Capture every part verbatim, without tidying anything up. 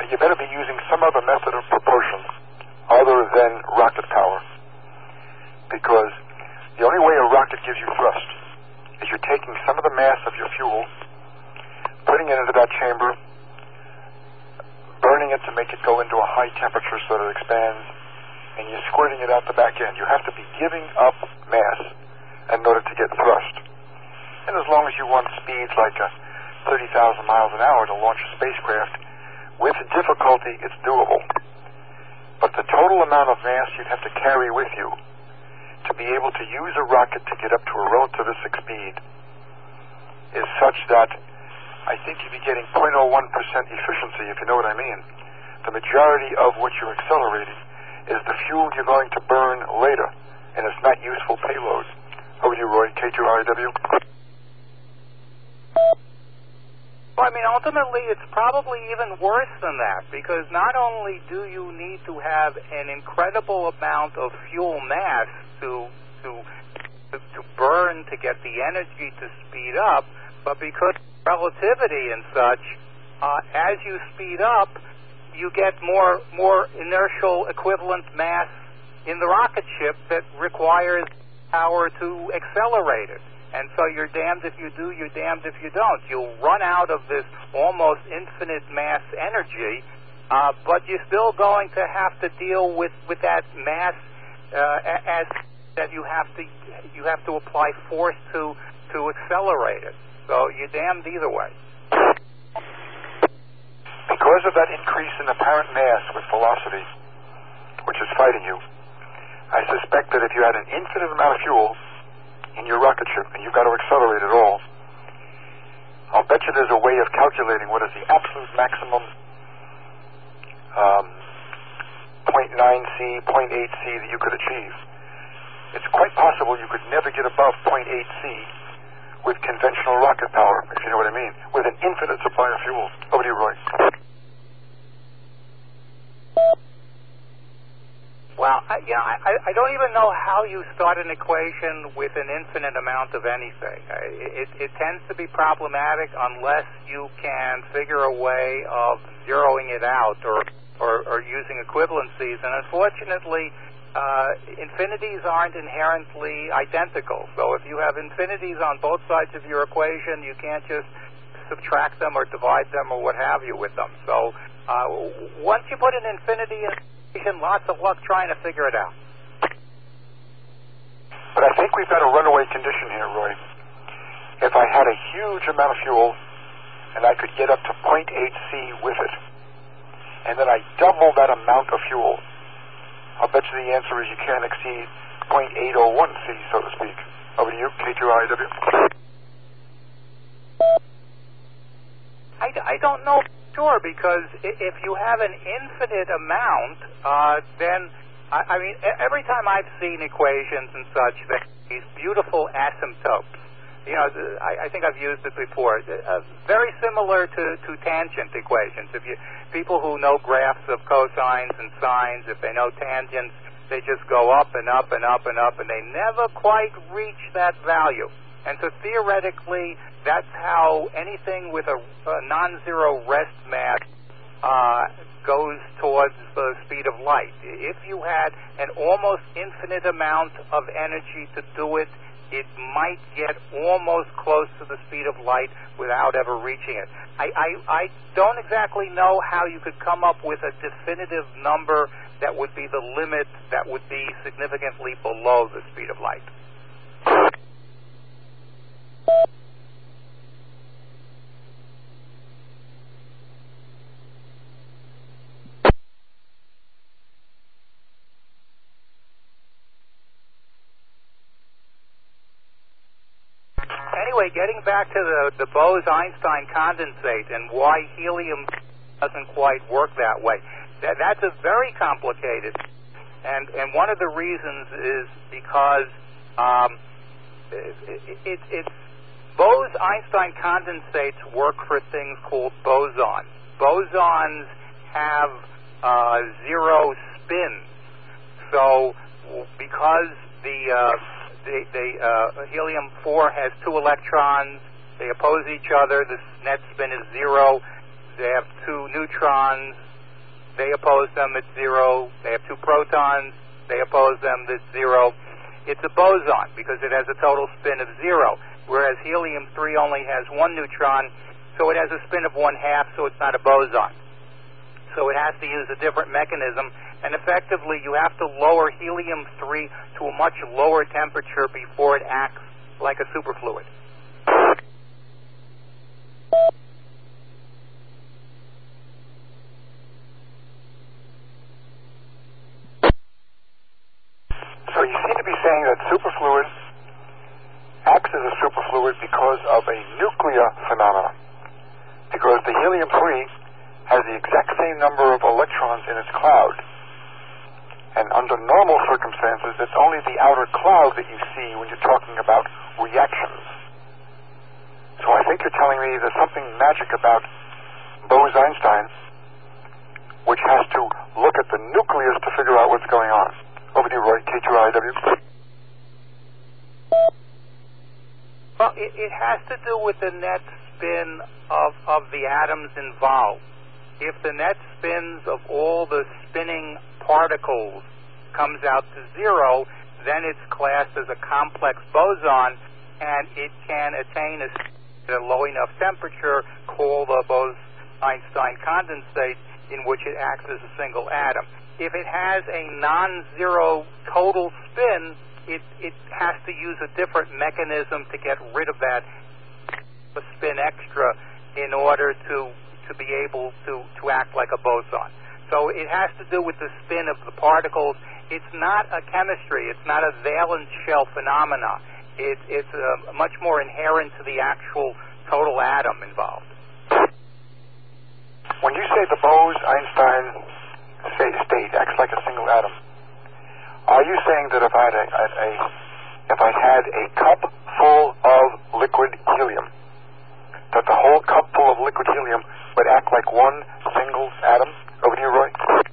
you better be using some other method of propulsion other than rocket power. Because the only way a rocket gives you thrust is you're taking some of the mass of your fuel, putting it into that chamber, burning it to make it go into a high temperature so that it expands, and you're squirting it out the back end. You have to be giving up mass in order to get thrust. And as long as you want speeds like uh, thirty thousand miles an hour to launch a spacecraft, with difficulty it's doable. But the total amount of mass you'd have to carry with you to be able to use a rocket to get up to a relativistic speed is such that I think you'd be getting zero point zero one percent efficiency, if you know what I mean. The majority of what you're accelerating is the fuel you're going to burn later, and it's not useful payload. Over to you, Roy, K two R A W. Well, I mean, ultimately, it's probably even worse than that, because not only do you need to have an incredible amount of fuel mass to to to, to burn to get the energy to speed up, but because of relativity and such, uh, as you speed up, you get more more inertial equivalent mass in the rocket ship that requires power to accelerate it. And so you're damned if you do, you're damned if you don't. You'll run out of this almost infinite mass energy, uh, but you're still going to have to deal with, with that mass uh, as that you have to you have to apply force to to accelerate it. So you're damned either way. Because of that increase in apparent mass with velocity, which is fighting you, I suspect that if you had an infinite amount of fuel in your rocket ship, and you've got to accelerate it all, I'll bet you there's a way of calculating what is the absolute maximum um, zero point nine C, zero point eight C that you could achieve. It's quite possible you could never get above zero point eight C with conventional rocket power, if you know what I mean, with an infinite supply of fuel. Over to you, Roy. Well, I, yeah, I, I don't even know how you start an equation with an infinite amount of anything. It, it tends to be problematic unless you can figure a way of zeroing it out or, or, or using equivalencies. And unfortunately, uh, infinities aren't inherently identical. So if you have infinities on both sides of your equation, you can't just subtract them or divide them or what have you with them. So uh, once you put an infinity in, lots of luck trying to figure it out. But I think we've got a runaway condition here, Roy. If I had a huge amount of fuel and I could get up to zero point eight C with it, and then I double that amount of fuel, I'll bet you the answer is you can't exceed zero point eight zero one C, so to speak. Over to you, K two R A W. I, I don't know. Sure, because if you have an infinite amount, uh, then, I, I mean, every time I've seen equations and such, that these beautiful asymptotes, you know, I, I think I've used it before, uh, very similar to, to tangent equations. If you, people who know graphs of cosines and sines, if they know tangents, they just go up and up and up and up, and they never quite reach that value. And so theoretically, that's how anything with a, a non-zero rest mass uh, goes towards the speed of light. If you had an almost infinite amount of energy to do it, it might get almost close to the speed of light without ever reaching it. I, I, I don't exactly know how you could come up with a definitive number that would be the limit that would be significantly below the speed of light. Anyway, getting back to the, the Bose-Einstein condensate and why helium doesn't quite work that way, that, that's a very complicated, and, and one of the reasons is because um, it, it, it's Bose-Einstein condensates work for things called bosons. Bosons have uh, zero spins, so because the uh, The, the uh, helium four has two electrons. They oppose each other. The net spin is zero. They have two neutrons. they oppose them at zero. They have two protons, they oppose them at zero. It's a boson because it has a total spin of zero, whereas helium three only has one neutron, so it has a spin of one half, so it's not a boson. So it has to use a different mechanism, and effectively you have to lower helium three to a much lower temperature before it acts like a superfluid. So you seem to be saying that superfluid acts as a superfluid because of a nuclear phenomenon. Because the helium three has the exact same number of electrons in its cloud. And under normal circumstances, it's only the outer cloud that you see when you're talking about reactions. So I think you're telling me there's something magic about Bose-Einstein, which has to look at the nucleus to figure out what's going on. Over to you, Roy, K two I W. Well, it, it has to do with the net spin of, of the atoms involved. If the net spins of all the spinning particles comes out to zero, then it's classed as a complex boson, and it can attain a, a low enough temperature called a Bose-Einstein condensate, in which it acts as a single atom. If it has a non-zero total spin, it, it has to use a different mechanism to get rid of that spin extra in order to, to be able to, to act like a boson. So it has to do with the spin of the particles. It's not a chemistry. It's not a valence shell phenomena. It, it's uh, much more inherent to the actual total atom involved. When you say the Bose-Einstein state acts like a single atom, are you saying that if I had a, a, a if I had a cup full of liquid helium, that the whole cup full of liquid helium would act like one single atom? Over to you, Roy.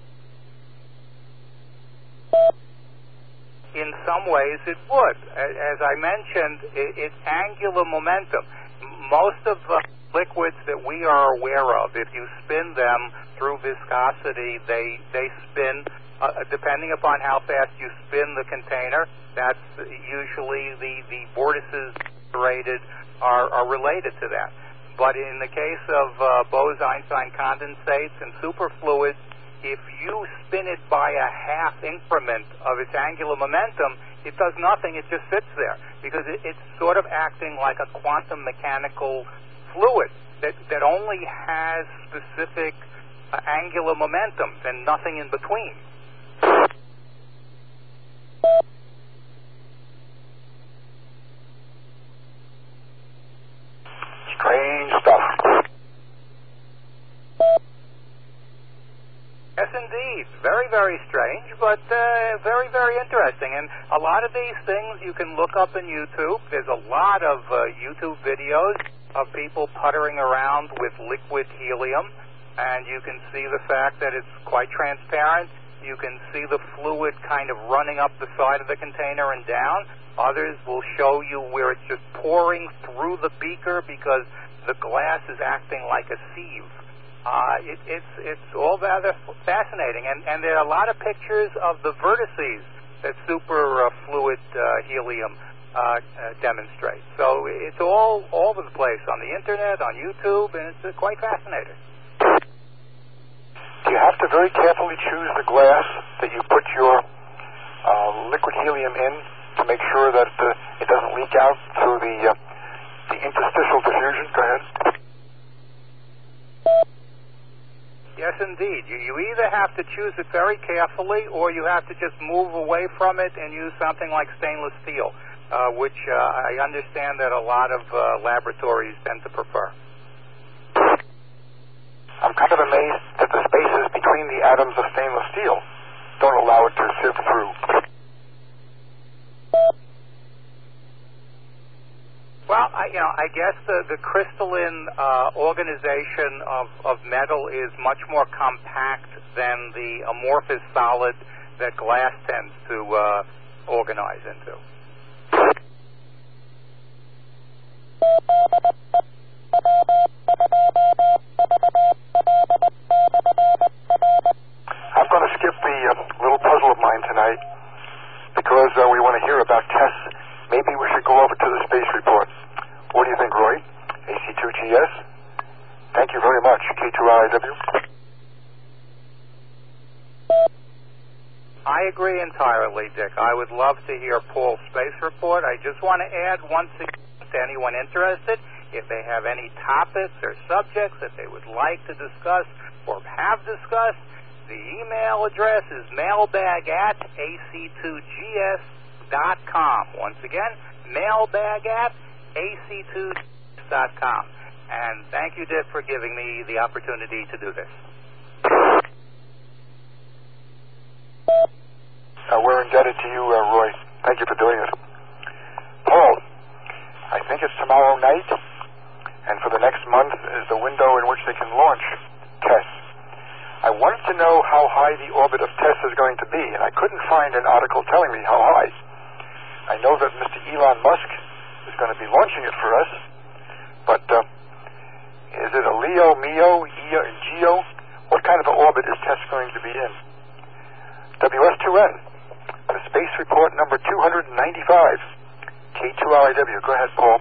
In some ways it would. As I mentioned, it's angular momentum. Most of the liquids that we are aware of, if you spin them through viscosity, they, they spin, uh, depending upon how fast you spin the container, that's usually the, the vortices rated are, are related to that. But in the case of uh, Bose-Einstein condensates and superfluids, if you spin it by a half increment of its angular momentum, it does nothing, it just sits there, because it, it's sort of acting like a quantum mechanical fluid that, that only has specific uh, angular momentums and nothing in between. Strange stuff. Yes, indeed. Very, very strange, but uh, very, very interesting. And a lot of these things you can look up in YouTube. There's a lot of uh, YouTube videos of people puttering around with liquid helium, and you can see the fact that it's quite transparent. You can see the fluid kind of running up the side of the container and down. Others will show you where it's just pouring through the beaker because the glass is acting like a sieve. Uh, it, it's it's all rather fascinating, and, and there are a lot of pictures of the vertices that superfluid uh, helium uh, uh, demonstrates. So it's all, all over the place on the internet, on YouTube, and it's uh, quite fascinating. You have to very carefully choose the glass that you put your uh, liquid helium in to make sure that uh, it doesn't leak out through the uh, the interstitial diffusion. Go ahead. Yes, indeed. You, you either have to choose it very carefully, or you have to just move away from it and use something like stainless steel, uh, which uh, I understand that a lot of uh, laboratories tend to prefer. I'm kind of amazed that the spaces between the atoms of stainless steel don't allow it to sift through. Well, I, you know, I guess the, the crystalline uh, organization of, of metal is much more compact than the amorphous solid that glass tends to uh, organize into. S. Thank you very much, K two R I W. I agree entirely, Dick. I would love to hear Paul's space report. I just want to add once again to anyone interested, if they have any topics or subjects that they would like to discuss or have discussed, the email address is mailbag at A C two G S dot com. Once again, mailbag at A C two G S dot com. And thank you, Dick, for giving me the opportunity to do this. Uh, we're indebted to you, uh, Roy. Thank you for doing it. Paul, I think it's tomorrow night, and for the next month is the window in which they can launch TESS. I wanted to know how high the orbit of TESS is going to be, and I couldn't find an article telling me how high. I know that Mister Elon Musk is going to be launching it for us, but uh, is it a LEO, MEO, EO, and GEO? What kind of an orbit is TESS going to be in? W S two N, the space report number two hundred ninety-five, K two R I W. Go ahead, Paul.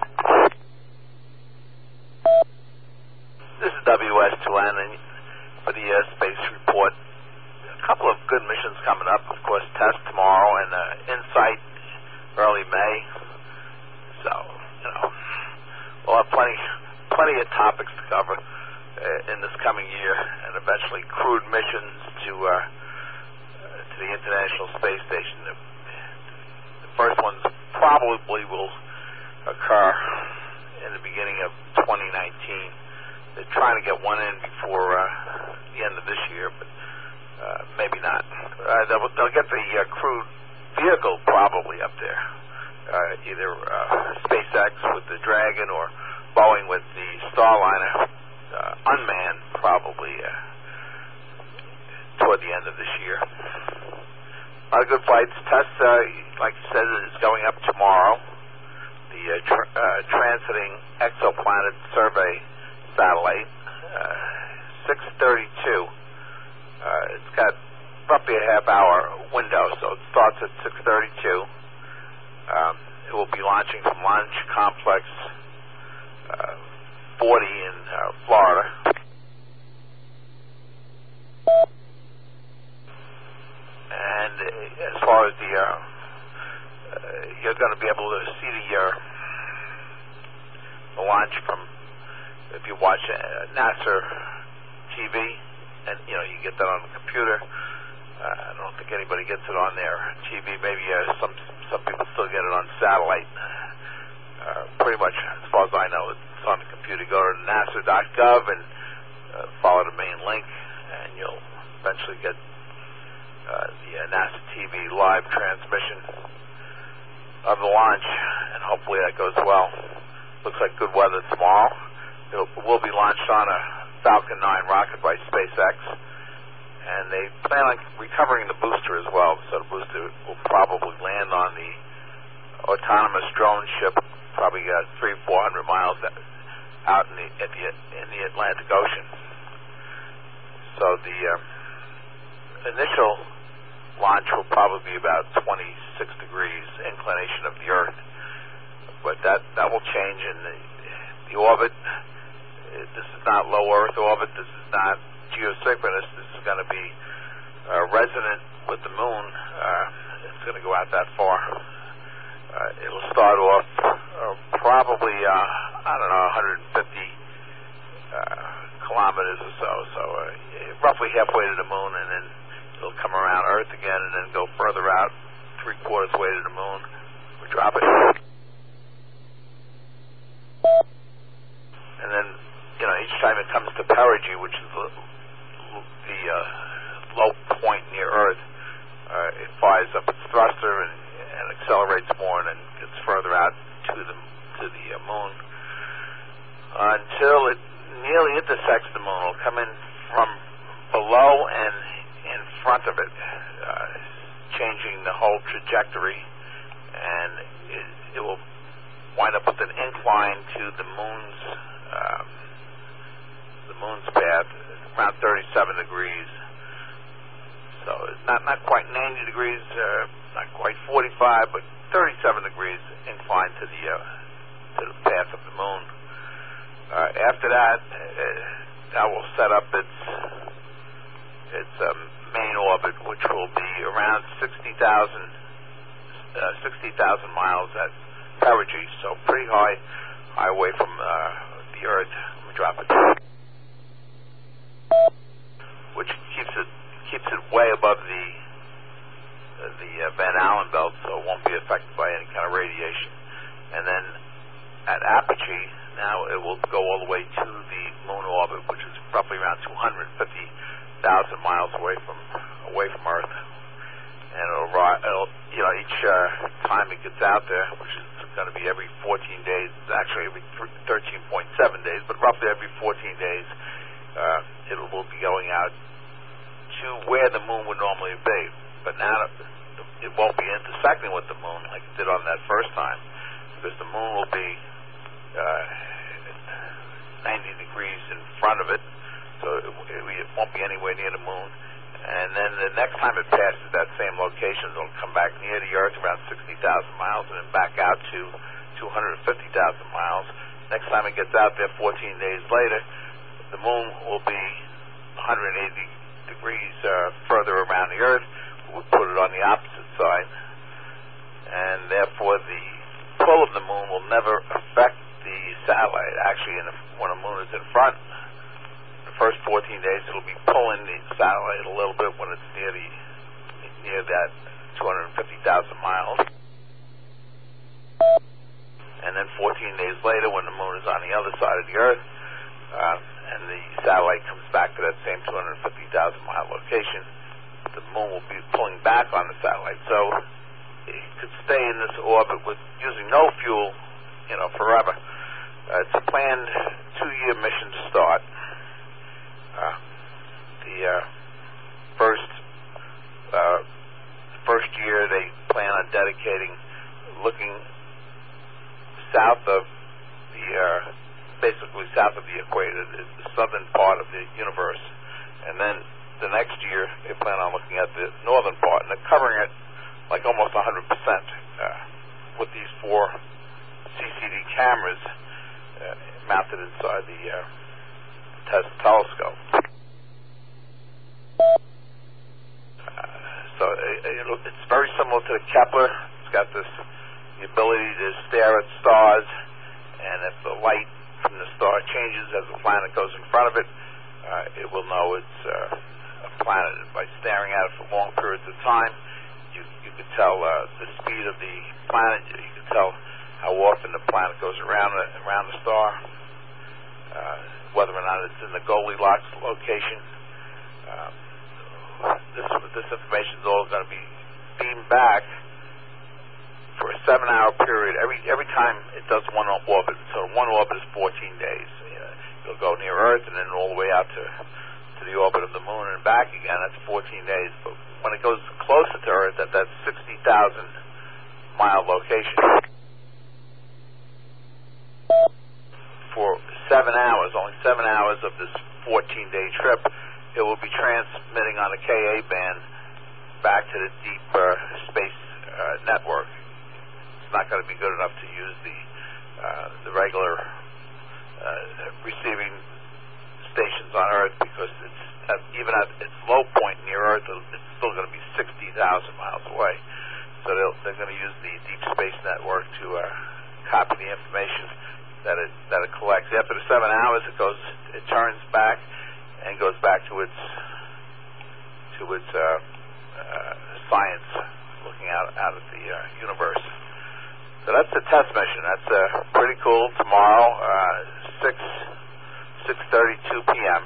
This is W S two N and for the uh, space report. A couple of good missions coming up. Of course, TESS tomorrow and uh, InSight early May. So, you know, we'll have plenty, plenty of topics to cover uh, in this coming year, and eventually crewed missions to uh, to the International Space Station. The, the first ones probably will occur in the beginning of twenty nineteen. They're trying to get one in before uh, the end of this year, but uh, maybe not. Uh, they'll, they'll get the uh, crewed vehicle probably up there, uh, either uh, SpaceX with the Dragon or Boeing with the Starliner, uh, unmanned probably uh, toward the end of this year. A lot of good flights. TESS, uh, like you said, is going up tomorrow. The uh, tr- uh, Transiting Exoplanet Survey satellite, uh, six thirty-two. Uh, it's got roughly a half hour window, so it starts at six thirty-two. Um, it will be launching from Launch Complex uh, forty in uh, Florida. And uh, as far as the, uh, uh, you're going to be able to see the, uh, the launch from, if you watch uh, NASA T V, and you know you get that on the computer. Uh, I don't think anybody gets it on their T V. Maybe uh, some some people still get it on satellite. Uh, pretty much, as far as I know, it's on the computer. Go to nasa dot gov and uh, follow the main link, and you'll eventually get uh, the uh, NASA T V live transmission of the launch, and hopefully that goes well. Looks like good weather tomorrow. It will be launched on a Falcon nine rocket by SpaceX, and they plan on recovering the booster as well. So the booster will probably land on the autonomous drone ship, probably uh, three, four hundred miles out in the, at the in the Atlantic Ocean. So the um, initial launch will probably be about twenty-six degrees inclination of the Earth, but that that will change in the, the orbit. This is not low Earth orbit. This is not geosynchronous. This is going to be uh, resonant with the moon. Uh, it's going to go out that far. Uh, it'll start off uh, probably, uh, I don't know, one hundred fifty uh, kilometers or so, so uh, roughly halfway to the moon, and then it'll come around Earth again and then go further out, three quarters way to the moon. We drop it. And then, you know, each time it comes to perigee, which is the, the uh, low point near Earth, uh, it fires up its thruster and, and accelerates more, and then gets further out to the to the uh, moon until it nearly intersects the moon. It'll come in from below and in front of it, uh, changing the whole trajectory, and it, it will wind up with an incline to the moon's. Um, the moon's path, around thirty-seven degrees. So it's not, not quite ninety degrees, uh, not quite forty-five, but thirty-seven degrees inclined to the uh, to the path of the moon. Uh, after that, uh, that will set up its its um, main orbit, which will be around sixty thousand uh, sixty thousand miles at perigee, so pretty high, high away from uh, the Earth. Let me drop it, which keeps it keeps it way above the uh, the uh, Van Allen belt, so it won't be affected by any kind of radiation. And then at apogee, now it will go all the way to the moon orbit, which is roughly around two hundred fifty thousand miles away from away from Earth. And it'll, it'll you know, each uh, time it gets out there, which is going to be every fourteen days, actually every thirteen point seven days, but roughly every fourteen days, uh, it will be going out to where the moon would normally be. But now it won't be intersecting with the moon like it did on that first time, because the moon will be uh, ninety degrees in front of it, so it, it won't be anywhere near the moon. And then the next time it passes that same location, it'll come back near the Earth around sixty thousand miles and then back out to two hundred fifty thousand miles. Next time it gets out there fourteen days later, the moon will be one hundred eighty degrees uh, further around the Earth. We'll put it on the opposite side. And therefore the pull of the moon will never affect the satellite. Actually, in the, when the moon is in front, first fourteen days, it'll be pulling the satellite a little bit when it's near the near that two hundred fifty thousand miles. And then fourteen days later, when the moon is on the other side of the Earth, uh, and the satellite comes back to that same two hundred fifty thousand mile location, the moon will be pulling back on the satellite. So it could stay in this orbit with using no fuel, you know, forever. Uh, it's a planned two-year mission to start. Uh, the uh, first uh, first year they plan on dedicating looking south of the uh, basically south of the equator, the, the southern part of the universe, and then the next year they plan on looking at the northern part, and they're covering it like almost one hundred percent uh, with these four C C D cameras uh, mounted inside the uh, test telescope. Uh, so it, it's very similar to the Kepler. It's got this the ability to stare at stars, and if the light from the star changes as the planet goes in front of it, uh, it will know it's uh, a planet. And by staring at it for long periods of time, you you can tell uh, the speed of the planet. You can tell how often the planet goes around around the star. Uh, whether or not it's in the Goldilocks location. Um, this, this information is all going to be beamed back for a seven-hour period every every time it does one orbit. So one orbit is fourteen days. You know, it'll go near Earth and then all the way out to to the orbit of the moon and back again. That's fourteen days. But when it goes closer to Earth at that sixty thousand mile location, for seven hours, only seven hours of this fourteen-day trip, it will be transmitting on the K A band back to the deep uh, space uh, network. It's not going to be good enough to use the uh, the regular uh, receiving stations on Earth, because it's at, even at its low point near Earth, it's still going to be sixty thousand miles away. So they'll, they're going to use the deep space network to uh, copy the information that it that it collects. After the seven hours, it goes, it turns back and goes back to its to its uh, uh, science, looking out out at the uh, universe. So that's the test mission. That's uh, pretty cool. Tomorrow, uh, six six thirty two p.m.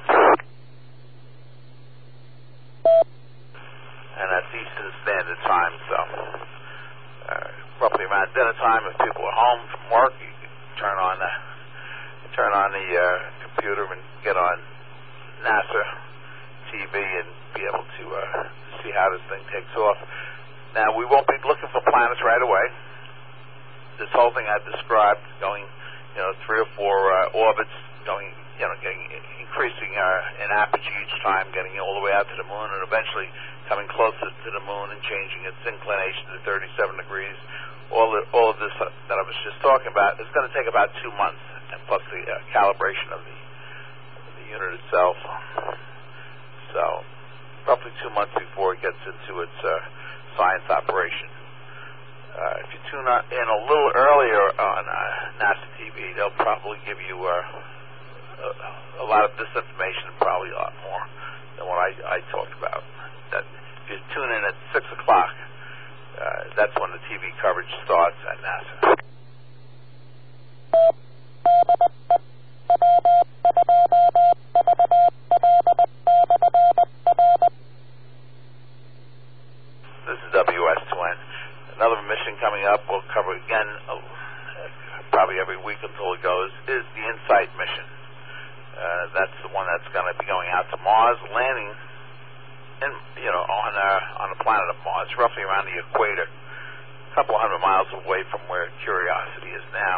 and that's Eastern Standard Time. So uh, roughly around dinner time, if people are home from work, you turn on the turn on the uh, computer and get on NASA T V and be able to uh, see how this thing takes off. Now, we won't be looking for planets right away. This whole thing I described, going, you know, three or four uh, orbits, going, you know, getting increasing uh, in apogee each time, getting all the way out to the moon, and eventually coming closer to the moon and changing its inclination to thirty-seven degrees. All, the, all of this uh, that I was just talking about is going to take about two months. and plus the uh, calibration of the, the unit itself. So, roughly two months before it gets into its uh, science operation. Uh, if you tune in a little earlier on uh, NASA T V, they'll probably give you uh, a, a lot of this information, probably a lot more than what I, I talked about. That if you tune in at six o'clock, uh, that's when the T V coverage starts at NASA. This is W S two N. Another mission coming up, we'll cover again, uh, probably every week until it goes, is the InSight mission. Uh, that's the one that's going to be going out to Mars, landing in, you know, on uh, on the planet of Mars, roughly around the equator, a couple hundred miles away from where Curiosity is now.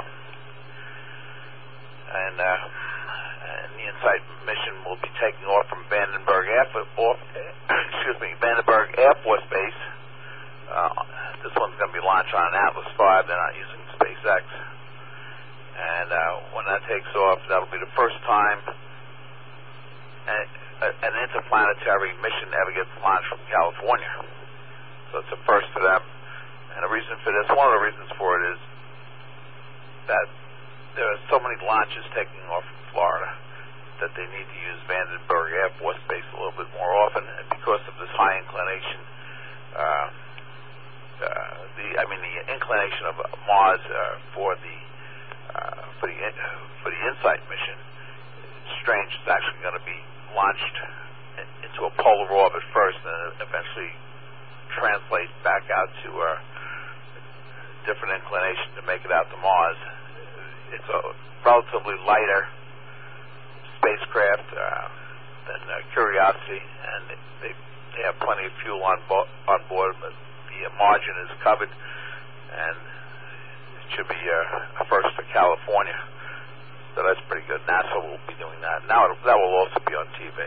And, uh, and the InSight mission will be taking off from Vandenberg Air, off, excuse me, Vandenberg Air Force Base. Uh, this one's going to be launched on an Atlas five. They're not using SpaceX. And uh, when that takes off, that'll be the first time an, an interplanetary mission ever gets launched from California. So it's a first for them. And the reason for this, one of the reasons for it is that there are so many launches taking off from Florida that they need to use Vandenberg Air Force Base a little bit more often. And because of this high inclination, uh, Uh, the I mean the inclination of Mars uh, for the uh, for the uh, for the InSight mission, it's strange. It's actually going to be launched in, into a polar orbit first, and eventually translate back out to a different inclination to make it out to Mars. It's a relatively lighter spacecraft uh, than uh, Curiosity, and they they have plenty of fuel on bo- on board, but the margin is covered, and it should be uh, a first for California. So that's pretty good. NASA will be doing that. Now it, that will also be on T V.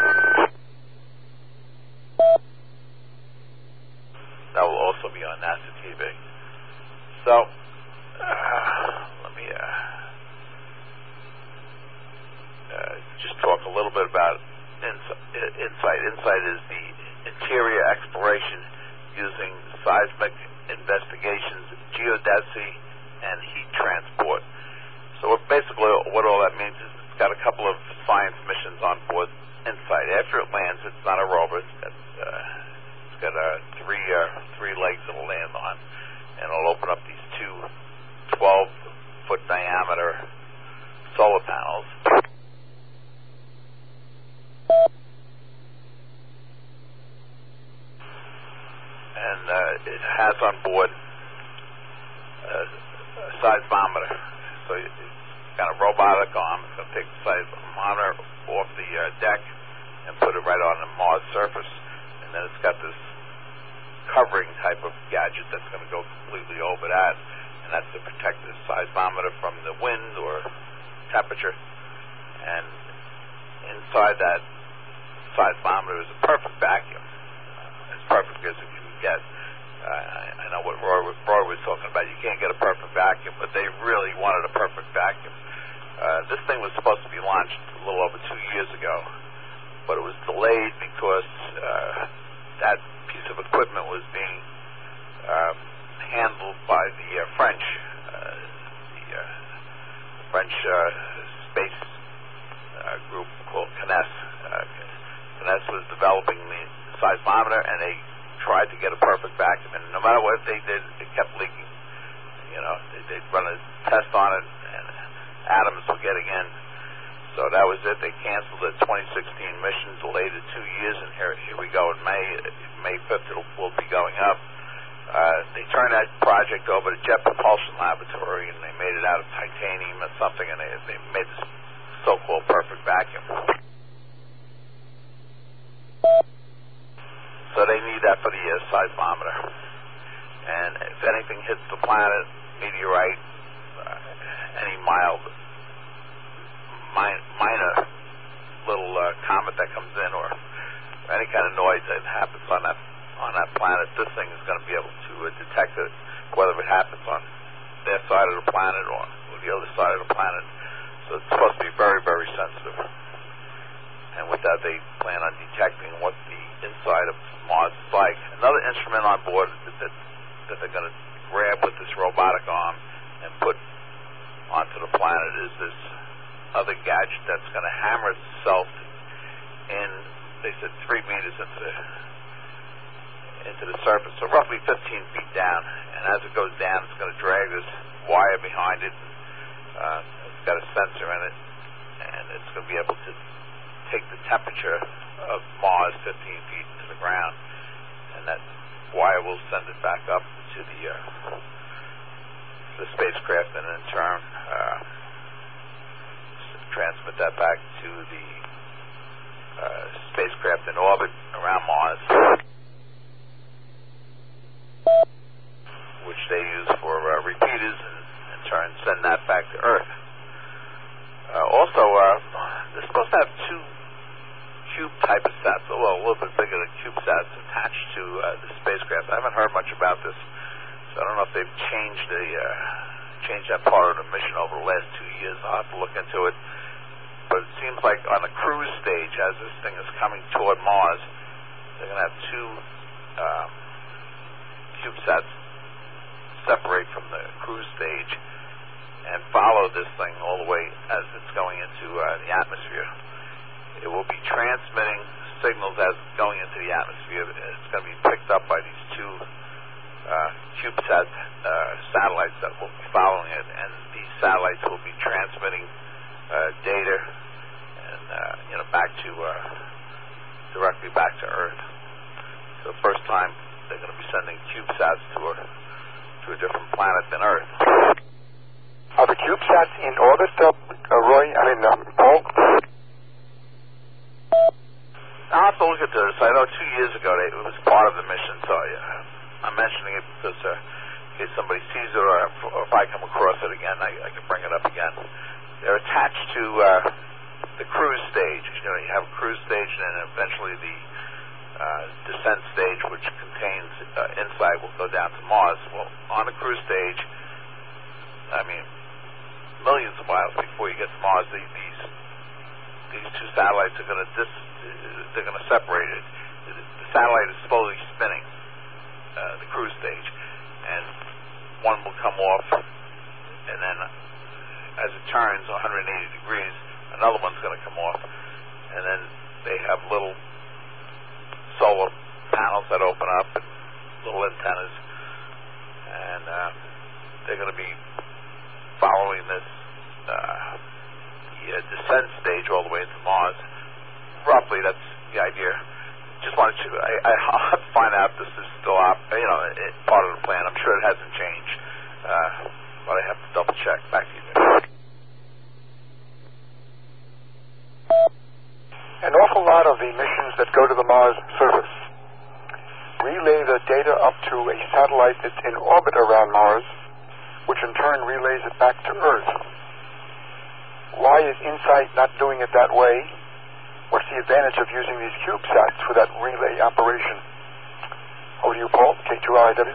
That will also be on NASA T V. So uh, let me uh, uh, just talk a little bit about InSight. InSight is the interior exploration using seismic investigations, geodesy, and heat transport. So basically what all that means is it's got a couple of science missions on board InSight. After it lands, it's not a rover. It's got, uh, it's got uh, three, uh, three legs it'll land on, and it'll open up these two twelve-foot diameter solar panels. And uh, it has on board a, a seismometer. So it's got a robotic arm. It's going to take the seismometer off the uh, deck and put it right on the Mars surface. And then it's got this covering type of gadget that's going to go completely over that. And that's to protect the seismometer from the wind or temperature. And inside that seismometer is a perfect vacuum. Uh, as perfect as it can get. Uh, I know what Roy, Roy was talking about. You can't get a perfect vacuum, but they really wanted a perfect vacuum. Uh, this thing was supposed to be launched a little over two years ago, but it was delayed because uh, that piece of equipment was being um, handled by the uh, French, uh, the uh, French uh, space uh, group called CNES. Uh, CNES was developing the seismometer, and they tried to get a perfect vacuum, and no matter what they did, it kept leaking. You know, they, they'd run a test on it, and atoms were getting in. So that was it. They canceled the twenty sixteen mission, delayed it two years, and here, here we go in May. May fifth, it will be going up. Uh, they turned that project over to Jet Propulsion Laboratory, and they made it out of titanium or something, and they, they made this so-called perfect vacuum. So they need that for the uh, seismometer. And if anything hits the planet, meteorite, uh, any mild, mi- minor little uh, comet that comes in, or any kind of noise that happens on that on that planet, this thing is going to be able to uh, detect it, whether it happens on their side of the planet or the other side of the planet. So it's supposed to be very, very sensitive. And with that, they plan on detecting what the inside of Mars is like. Another instrument on board that, that, that they're going to grab with this robotic arm and put onto the planet is this other gadget that's going to hammer itself in, they said, three meters into, into the surface, so roughly fifteen feet down. And as it goes down, it's going to drag this wire behind it. Uh, it's got a sensor in it, and it's going to be able to take the temperature of Mars fifteen feet into the ground, and that wire will send it back up to the uh, the spacecraft, and in turn uh, transmit that back to the uh, spacecraft in orbit around Mars, which they use for uh, repeaters, and in turn send that back to Earth. Uh, also, uh, they're supposed to have two cube type of sats, well, a little bit bigger than CubeSats, attached to uh, the spacecraft. I haven't heard much about this, so I don't know if they've changed the uh, changed that part of the mission over the last two years. I'll have to look into it. But it seems like on the cruise stage, as this thing is coming toward Mars, they're going to have two um, CubeSats separate from the cruise stage and follow this thing all the way as it's going into uh, the atmosphere. It will be transmitting signals as it's going into the atmosphere. It's going to be picked up by these two uh, CubeSat uh, satellites that will be following it, and these satellites will be transmitting uh, data and uh, you know back to uh, directly back to Earth. So the first time they're going to be sending CubeSats to a to a different planet than Earth. Are the CubeSats in orbit, uh, Roy? I mean, um, Paul? I'll have to look at this. I know two years ago they, it was part of the mission, so uh, I'm mentioning it because uh, in case somebody sees it, or if, or if I come across it again, I, I can bring it up again. They're attached to uh, the cruise stage. You know, you have a cruise stage, and then eventually the uh, descent stage, which contains uh, insight, will go down to Mars. Well, on the cruise stage, I mean, millions of miles before you get to Mars, these these two satellites are going to dis. They're going to separate it. The satellite is slowly spinning, uh, the cruise stage, and one will come off, and then as it turns one hundred eighty degrees, another one's going to come off, and then they have little solar panels that open up, and little antennas, and uh, they're going to be following this uh, the, uh, descent stage all the way into Mars. Roughly, that's the idea. Just wanted to, I, I, I'll have to find out if this is still up, you know, it, part of the plan. I'm sure it hasn't changed, uh, but I have to double check. Back to you. An awful lot of the missions that go to the Mars surface relay the data up to a satellite that's in orbit around Mars, which in turn relays it back to Earth. Why is InSight not doing it that way? What's the advantage of using these CubeSats for that relay operation? Over to you, Paul, K two R I W.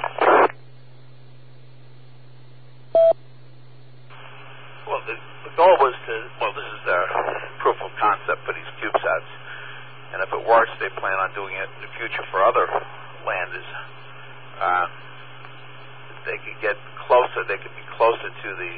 Well, the, the goal was to, well, this is their proof of concept for these CubeSats, and if it works, they plan on doing it in the future for other landers. Uh, they could get closer, they could be closer to the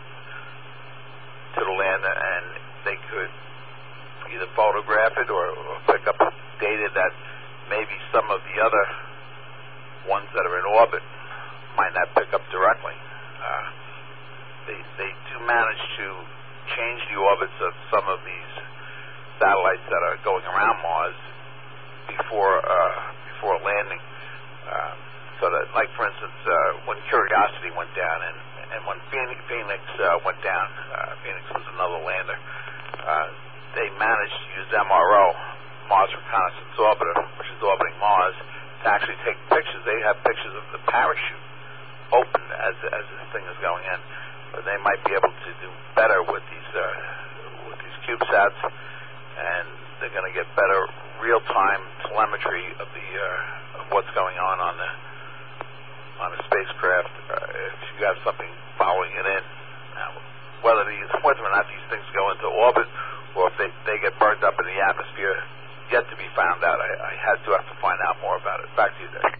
to the lander, and they could either photograph it or, or pick up data that maybe some of the other ones that are in orbit might not pick up directly. Uh, they they do manage to change the orbits of some of these satellites that are going around Mars before uh, before landing. Uh, so that, like for instance, uh, when Curiosity went down and and when Phoenix, Phoenix uh, went down, uh, Phoenix was another lander. Uh, they managed to use M R O, Mars Reconnaissance Orbiter, which is orbiting Mars, to actually take pictures. They have pictures of the parachute open as as this thing is going in. But they might be able to do better with these uh, with these CubeSats, and they're going to get better real-time telemetry of the uh, of what's going on on the on a spacecraft. Uh, if you have something following it in. Now, whether these, whether or not these things go into orbit or if they, they get burned up in the atmosphere, yet to be found out. I, I had to have to find out more about it. Back to you, Dave.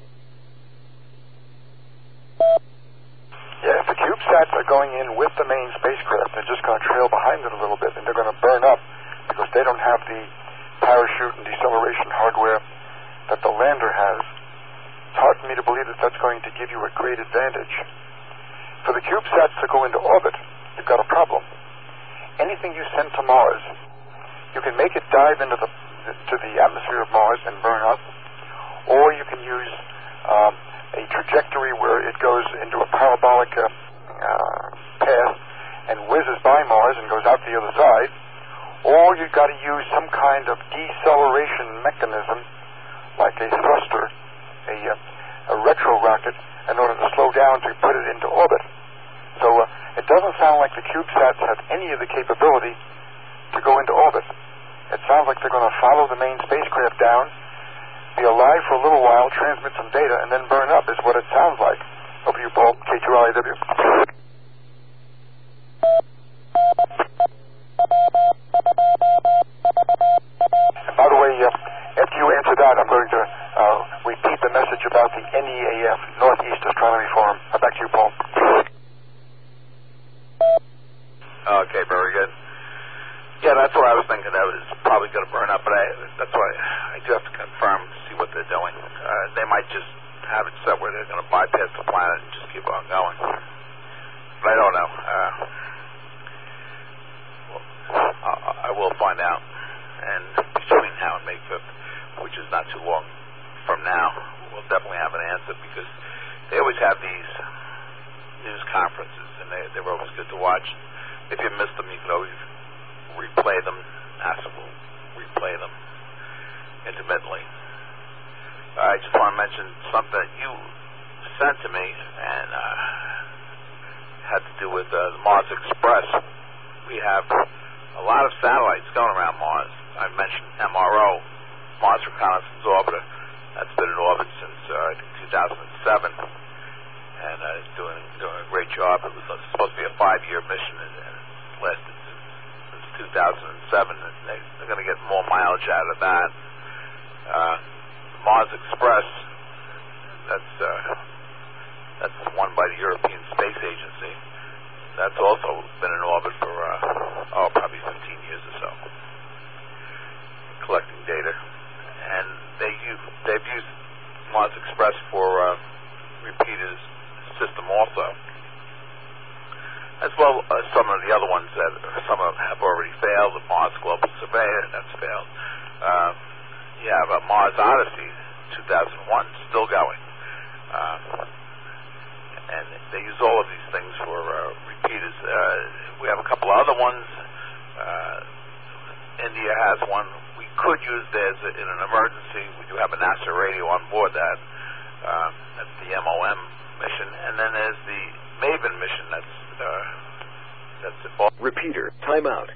Yeah, if the CubeSats are going in with the main spacecraft, they're just going to trail behind it a little bit, and they're going to burn up because they don't have the parachute and deceleration hardware that the lander has. It's hard for me to believe that that's going to give you a great advantage. For the CubeSats to go into orbit, you've got a problem. Anything you send to Mars, you can make it dive into the to the atmosphere of Mars and burn up, or you can use um, a trajectory where it goes into a parabolic uh, uh, path and whizzes by Mars and goes out the other side, or you've got to use some kind of deceleration mechanism like a thruster, a, uh, a retro rocket, in order to slow down to put it into orbit. So uh, it doesn't sound like the CubeSats have any of the capability to go into orbit. It sounds like they're going to follow the main spacecraft down, be alive for a little while, transmit some data, and then burn up is what it sounds like. Over to you, Paul, K two L A W. And by the way, uh, after you answer that, I'm going to uh, repeat the message about the N E A F, Northeast Astronomy Forum. Uh, back to you, Paul. Okay, very good. Yeah, that's what I was thinking. That was probably going to burn up, but I, that's why I do have to confirm to see what they're doing. Uh, they might just have it set where they're going to bypass the planet and just keep on going. But I don't know. Uh, well, I, I will find out. And between now and May fifth, which is not too long from now, we'll definitely have an answer because they always have these news conferences, and they, they're always good to watch. If you missed them, you can always replay them. NASA will replay them intermittently. I just want to mention something that you sent to me, and uh, had to do with uh, the Mars Express. We have a lot of satellites going around Mars. I mentioned M R O, Mars Reconnaissance Orbiter. That's been in orbit since uh, I think two thousand seven, and uh, it's doing doing a great job. It was supposed to be a five-year mission, and, and it's lasted since two thousand seven, and they, they're going to get more mileage out of that. Uh, Mars Express, that's uh, that's one by the European Space Agency. That's also been in orbit for uh, oh probably fifteen years or so, collecting data, and they use, they've used Mars Express for uh, repeaters system also, as well as some of the other ones that some of them have already failed. The Mars Global Surveyor, that's failed. Uh, you have a Mars Odyssey, two thousand one, still going. Uh, and they use all of these things for uh, repeaters. Uh, we have a couple other ones. Uh, India has one. We could use theirs in an emergency. We do have a NASA radio on board that. Uh, that's the M O M mission. And then there's the MAVEN mission. That's uh, that's involved. Repeater, timeout.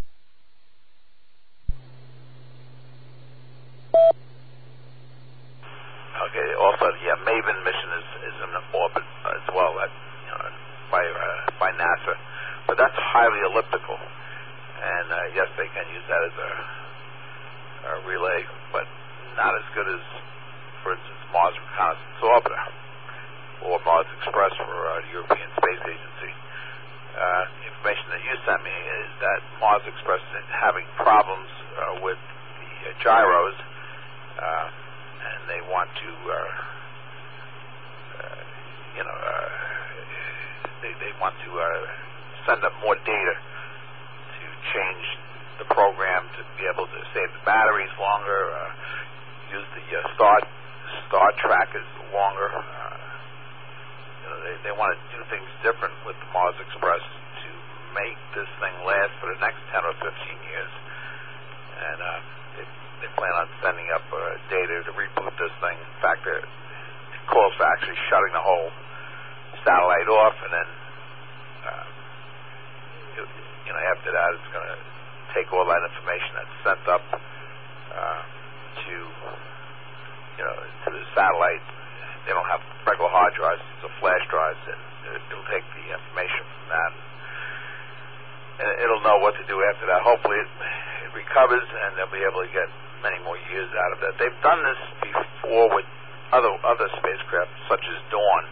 Okay. Also, yeah, MAVEN mission is, is in orbit as well. That you know, by uh, by NASA, but that's highly elliptical. And uh, yes, they can use that as a, a relay, but not as good as, for instance, Mars Reconnaissance Orbiter or Mars Express for uh, the European Space Agency. Uh, the information that you sent me is that Mars Express is having problems uh, with the uh, gyros, uh, and they want to, uh, uh, you know, uh, they, they want to uh, send up more data to change the program to be able to save the batteries longer, uh, use the uh, star star trackers longer. Uh, you know, they, they want to do things different with the Mars Express to make this thing last for the next ten or fifteen years. And uh, they, they plan on sending up uh, data to reboot this thing. In fact, it calls for actually shutting the whole satellite off, and then uh, it, you know, after that, it's going to take all that information that's sent up uh, to, you know, to the satellite. They don't have regular hard drives; it's a flash drives, and it'll take the information from that, and it'll know what to do after that. Hopefully it, it recovers, and they'll be able to get many more years out of that. They've done this before with other other spacecraft, such as Dawn.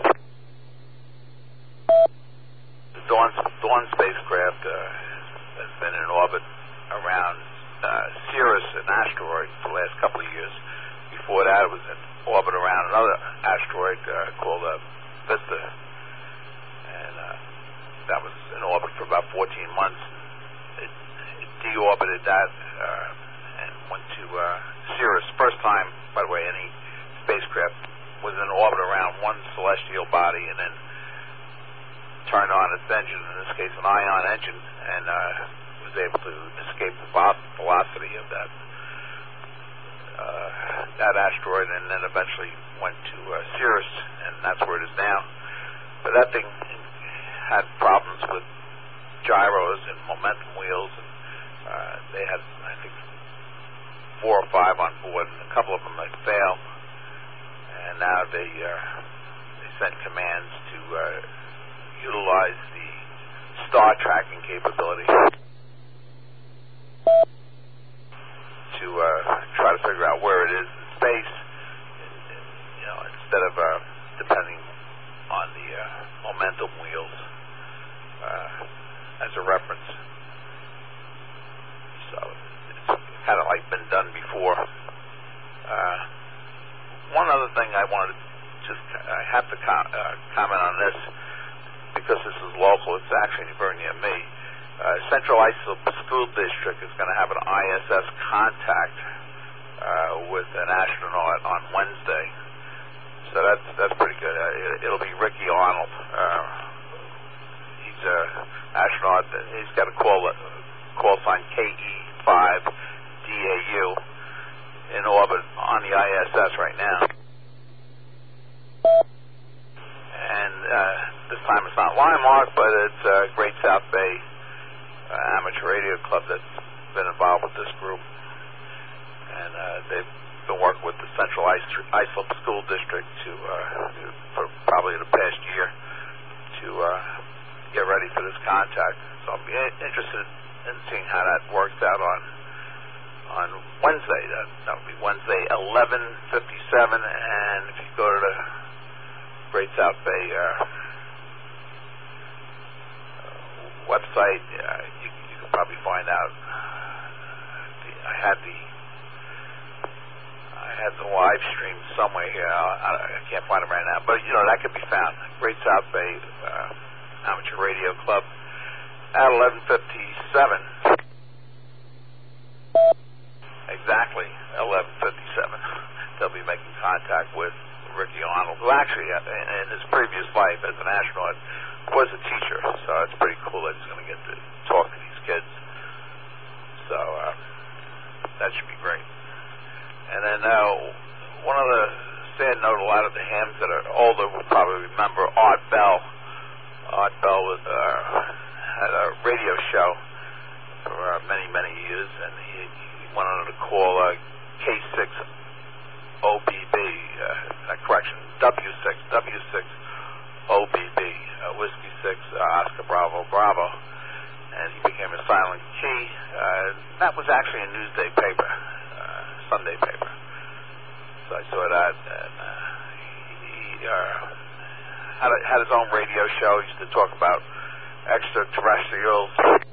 The Dawn, Dawn spacecraft uh, has been in orbit around uh, Ceres, an asteroid, for the last couple of years. Before that, it was in orbit around another asteroid uh, called uh, Vista, and uh, that was in orbit for about fourteen months. It, it deorbited that uh, and went to uh, Ceres. First time, by the way, any spacecraft was in orbit around one celestial body and then turned on its engine, in this case an ion engine, and uh, was able to escape the velocity of that uh, that asteroid, and then eventually went to uh, Ceres, and that's where it is now. But that thing had problems with gyros and momentum wheels, and uh, they had, I think, four or five on board, and a couple of them had failed. And now they uh, they sent commands to uh, utilize the star tracking capability to uh, try to figure out where it is in space. And, and, you know, instead of uh, depending on the uh, momentum wheels uh, as a reference. So it's kind of like been done before. Uh, one other thing I wanted to just, I have to com- uh, comment on this because this is local. It's actually very near me. Uh, Central Islip School District is going to have an I S S contact uh, with an astronaut on Wednesday. So that's that's pretty good. Uh, it, it'll be Ricky Arnold. Uh, he's an astronaut. He's got a call uh, call sign K E five D A U in orbit on the I S S right now. And uh, this time it's not Limemark, but it's uh, Great South Bay uh, Amateur Radio Club that's been involved with this group. And uh, they've been working with the Central Islip School District to, uh, for probably the past year to uh, get ready for this contact. So I'll be interested in seeing how that works out on on Wednesday. That that will be Wednesday, eleven fifty-seven, and if you go to the Great South Bay uh, website, uh, you, you can probably find out. The, I had the I had the live stream somewhere here. I, I can't find it right now, but you know that could be found. Great South Bay uh, Amateur Radio Club at eleven fifty-seven. Exactly, eleven fifty-seven. They'll be making contact with Ricky Arnold, who actually, in his previous life as an astronaut, was a teacher. So it's pretty cool that he's going to get to talk to these kids. So uh, that should be great. And then uh, one other sad note: a lot of the hams that are older will probably remember Art Bell. Art Bell was, uh, had a radio show for uh, many, many years, and he, he went under the call uh, K six O B B, uh, correction, W six, W six O B B, uh, Whiskey six, uh, Oscar Bravo Bravo, and he became a silent key. Uh, that was actually a Newsday paper, uh, Sunday paper. So I saw that, and uh, he uh, had, a, had his own radio show. He used to talk about extraterrestrials,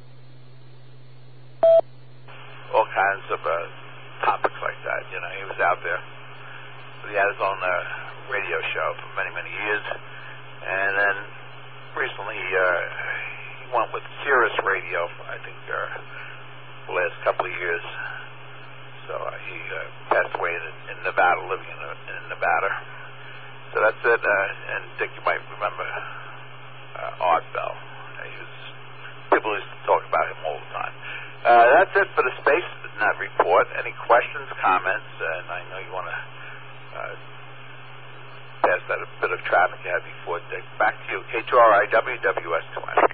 all kinds of uh, topics like that. You know, he was out there. He had his own uh, radio show for many, many years. And then recently uh, he went with Sirius Radio, I think, uh, the last couple of years. So uh, he uh, passed away in, in Nevada, living in, in Nevada. So that's it. Uh, and Dick, you might remember uh, Art Bell. Uh, he was, people used to talk about him all the time. Uh, that's it for the Space Net Report. Any questions, comments? And I know you want to Uh, pass that a bit of traffic you had before, Dick. Back to you, K two R I W, W S two N.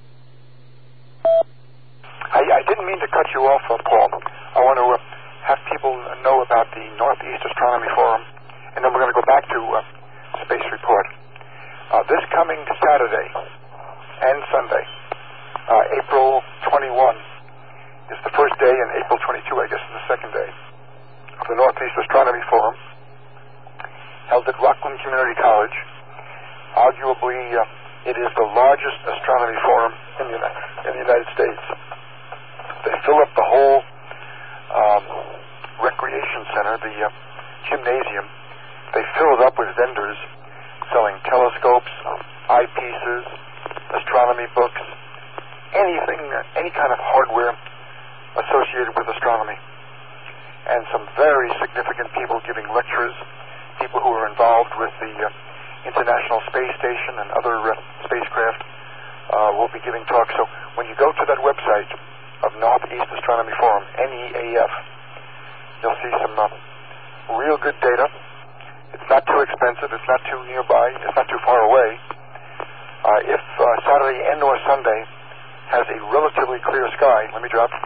I, I didn't mean to cut you off, uh, Paul. I want to uh, have people know about the Northeast Astronomy Forum, and then we're going to go back to uh, Space Report. Uh, this coming Saturday and Sunday, uh, April twenty-one is the first day, and April twenty-second, I guess, is the second day of the Northeast Astronomy Forum, held at Rockland Community College. Arguably, uh, it is the largest astronomy forum in the, in the United States. They fill up the whole um, recreation center, the uh, gymnasium. They fill it up with vendors selling telescopes, eyepieces, astronomy books, anything, any kind of hardware associated with astronomy. And some very significant people giving lectures, people who are involved with the uh, International Space Station and other uh, spacecraft uh, will be giving talks. So when you go to that website of Northeast Astronomy Forum, N E A F, you'll see some uh, real good data. It's not too expensive. It's not too nearby. It's not too far away. Uh, if uh, Saturday and or Sunday has a relatively clear sky, let me drop.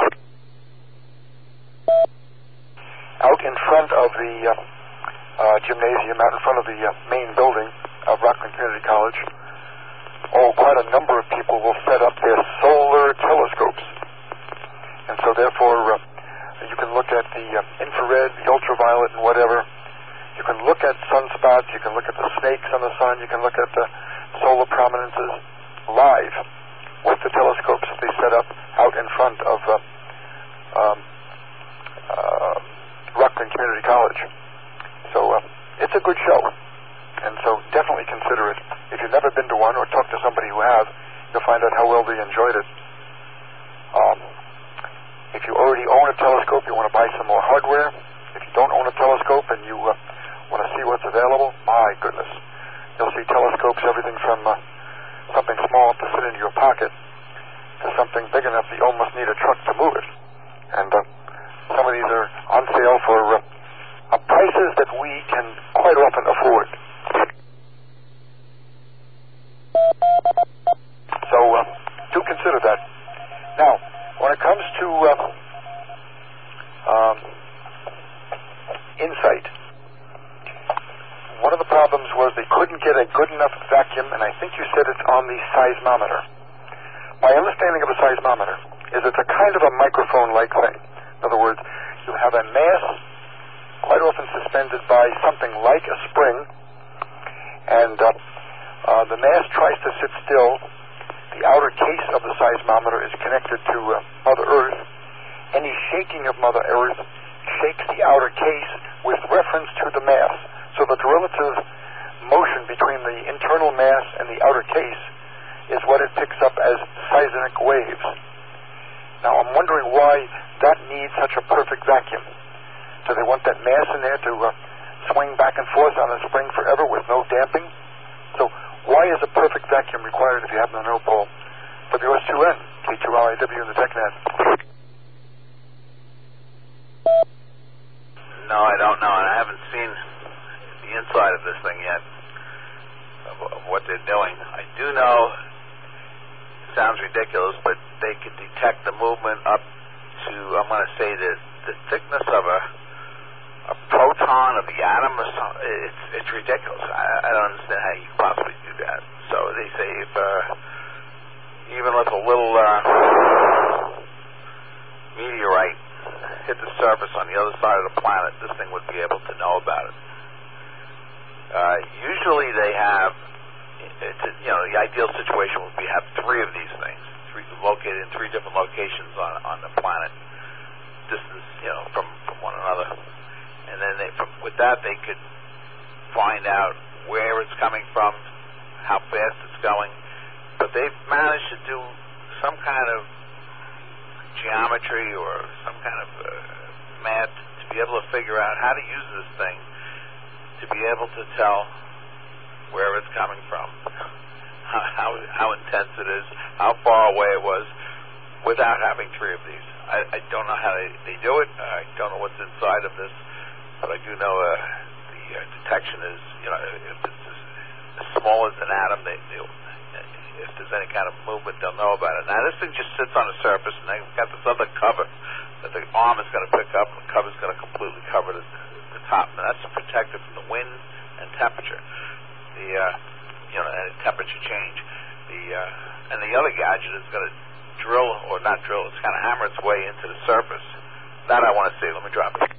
Out in front of the uh, uh, gymnasium, out in front of the uh, main building of Rockland Community College, oh, quite a number of people will set up their solar telescopes. And so therefore, uh, you can look at the uh, infrared, the ultraviolet, and whatever. You can look at sunspots. You can look at the snakes on the sun. You can look at the solar prominences live with the telescopes that they set up out in front of uh, um, uh, Rockland Community College. So uh, it's a good show, and so definitely consider it. If you've never been to one or talked to somebody who have, you'll find out how well they enjoyed it. Um, if you already own a telescope, you want to buy some more hardware. If you don't own a telescope and you uh, want to see what's available, my goodness. You'll see telescopes, everything from uh, something small to fit into your pocket to something big enough that you almost need a truck to move it. And uh, some of these are on sale for uh, uh, prices that we can quite often afford. So uh, do consider that. Now, when it comes to uh, um, InSight, one of the problems was they couldn't get a good enough vacuum, and I think you said it's on the seismometer. My understanding of a seismometer is it's a kind of a microphone-like thing. In other words, you have a mass quite often suspended by something like a spring, and uh, uh, the mass tries to sit still. The outer case of the seismometer is connected to uh, Mother Earth. Any shaking of Mother Earth shakes the outer case with reference to the mass. So that the relative motion between the internal mass and the outer case is what it picks up as seismic waves. Now, I'm wondering why that needs such a perfect vacuum. Do they want that mass in there to uh, swing back and forth on a spring forever with no damping? So why is a perfect vacuum required if you have the North Pole? W S two N, K two R I W in the TechNet. No, I don't know, and I haven't seen the inside of this thing yet, of, of what they're doing. I do know, it sounds ridiculous, but they can detect the movement up to, I'm going to say, the, the thickness of a, a proton of the atom or something. It's, it's ridiculous. I, I don't understand how you possibly do that. So they say if, uh, even with a little uh, meteorite hit the surface on the other side of the planet, this thing would be able to know about it. Uh, usually they have, it's a, you know, the ideal situation would be have three of these things, three located in three different locations on on the planet, distance, you know, from, from one another. And then they, from, with that, they could find out where it's coming from, how fast it's going. But they've managed to do some kind of geometry or some kind of uh, math to be able to figure out how to use this thing to be able to tell where it's coming from, how, how how intense it is, how far away it was, without having three of these. I, I don't know how they, they do it. I don't know what's inside of this, but I do know uh, the uh, detection is, you know, if it's as, as small as an atom, they, they if there's any kind of movement, they'll know about it. Now, this thing just sits on the surface, and they've got this other cover that the arm is going to pick up, and the cover is going to completely cover the, the top. Now, that's to protect it from the wind and temperature, the uh, you know, and temperature change. The uh, and the other gadget is going to drill, or not drill, it's kind of hammer its way into the surface. That I want to see. Let me drop it.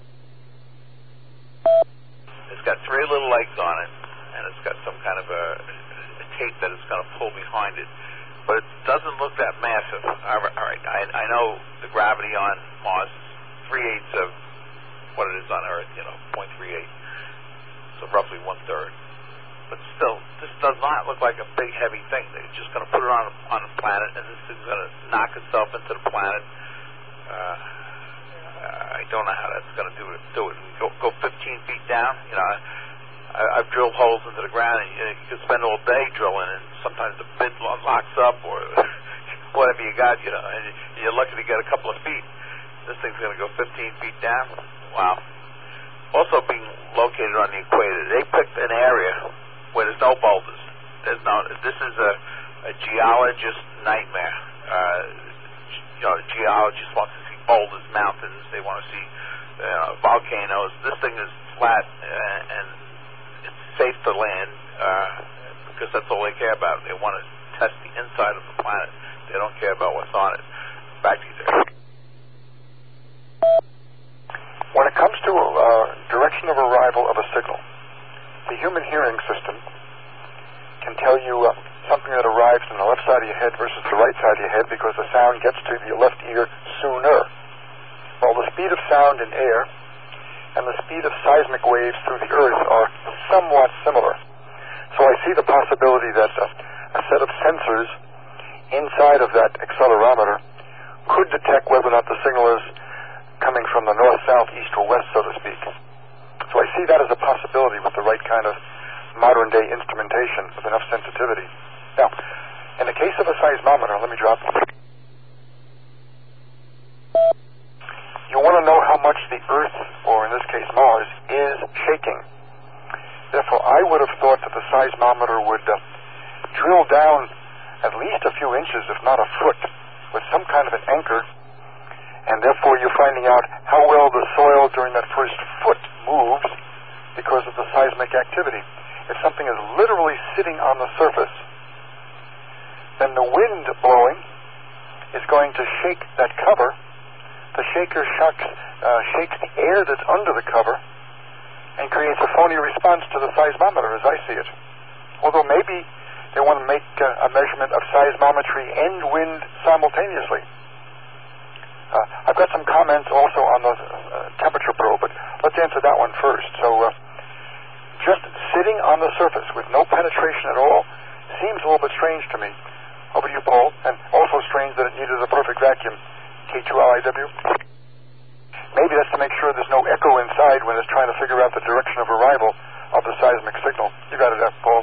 It's got three little legs on it, and it's got some kind of a, a tape that it's going to pull behind it. But it doesn't look that massive. All right, I, I know the gravity on Mars is three-eighths of what it is on Earth, you know, zero point three eight. So roughly one-third. But still, this does not look like a big, heavy thing. They're just going to put it on, on the planet, and this thing's going to knock itself into the planet. Uh, I don't know how that's going to do it. Do it. Go, go fifteen feet down. You know, I, I've drilled holes into the ground, and you, know, you can spend all day drilling, and sometimes the bit locks up or whatever you got. You know, and you're lucky to get a couple of feet. This thing's going to go fifteen feet down. Wow. Also being located on the equator, they picked an area where there's no boulders. There's no. This is a, a geologist nightmare. Uh, you know, geologists want to see boulders, mountains. They want to see uh, volcanoes. This thing is flat uh, and it's safe to land uh, because that's all they care about. They want to test the inside of the planet. They don't care about what's on it. Back to you there. When it comes to uh, direction of arrival of a signal, the human hearing system can tell you uh, something that arrives from the left side of your head versus the right side of your head because the sound gets to your left ear sooner. Well, the speed of sound in air and the speed of seismic waves through the earth are somewhat similar. So I see the possibility that uh, a set of sensors inside of that accelerometer could detect whether or not the signal is coming from the north, south, east, or west, so to speak. So I see that as a possibility with the right kind of modern-day instrumentation with enough sensitivity. Now, in the case of a seismometer, let me drop it. You want to know how much the Earth, or in this case Mars, is shaking. Therefore, I would have thought that the seismometer would uh, drill down at least a few inches, if not a foot, with some kind of an anchor, and therefore you're finding out how well the soil during that first foot moves because of the seismic activity. If something is literally sitting on the surface, then the wind blowing is going to shake that cover. The shaker shocks, uh, shakes the air that's under the cover and creates a phony response to the seismometer, as I see it. Although maybe they want to make uh, a measurement of seismometry and wind simultaneously. Uh, I've got some comments also on the uh, temperature probe, but let's answer that one first. So uh, just sitting on the surface with no penetration at all seems a little bit strange to me. Over to you, Paul. And also strange that it needed a perfect vacuum. K two L I W. Maybe that's to make sure there's no echo inside when it's trying to figure out the direction of arrival of the seismic signal. You got it there, Paul.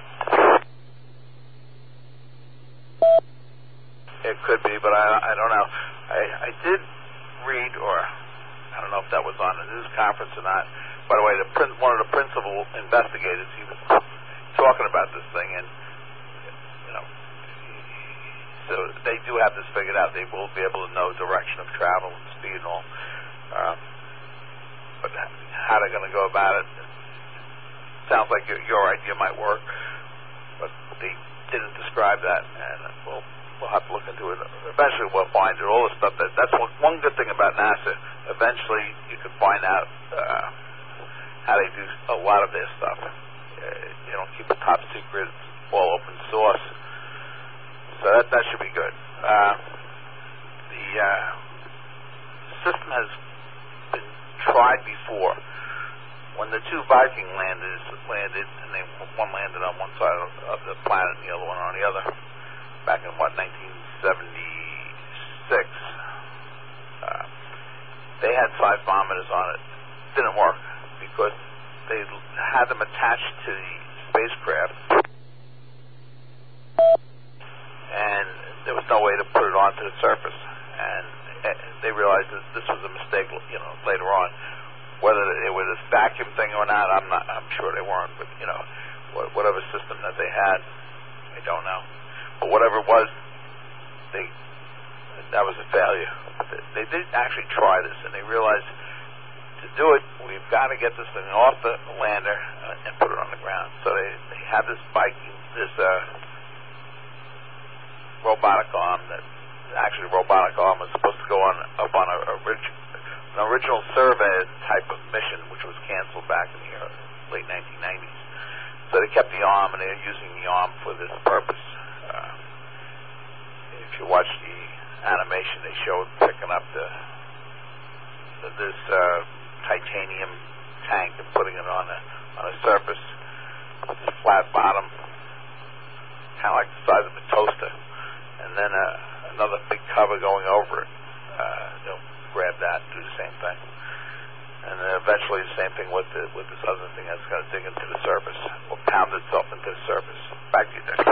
It could be, but I, I don't know. I, I did read, or I don't know if that was on a news conference or not. By the way, the prin- one of the principal investigators, he was talking about this thing, and you know, so they do have this figured out. They will be able to know direction of travel and speed and all. Um, but how they're going to go about it sounds like your, your idea might work, but they didn't describe that, and we'll we'll have to look into it. Eventually, we'll find it. All the stuff that that's one, one good thing about NASA. Eventually, you can find out uh, how they do a lot of their stuff. Uh, they don't keep it top secret. It's all open source. So that that should be good. Uh, the uh, system has been tried before. When the two Viking landers landed, and they one landed on one side of, of the planet and the other one on the other, back in what nineteen seventy-six, uh, they had seismometers on it. Didn't work because they had them attached to the spacecraft, and there was no way to put it onto the surface. And uh, they realized that this was a mistake, you know, later on. Whether it was a vacuum thing or not, I'm not. I'm sure they weren't. But you know, whatever system that they had, I don't know. But whatever it was, they that was a failure. They, they did actually try this, and they realized to do it, we've got to get this thing off the lander uh, and put it on the ground. So they they have this Viking, this uh, robotic arm that actually robotic arm, was supposed to go on up on a, a rig, an original survey type of mission, which was canceled back in the uh, late nineteen nineties. So they kept the arm, and they're using the arm for this purpose. Uh, if you watch the animation, they showed picking up the, the this uh, titanium tank and putting it on a on a surface with this flat bottom, kind of like the size of a toaster, and then uh, another big cover going over it. Uh, they'll grab that and do the same thing. And then eventually the same thing with the, with this other thing that's going to dig into the surface or pound itself into the surface. Back to you, Dick.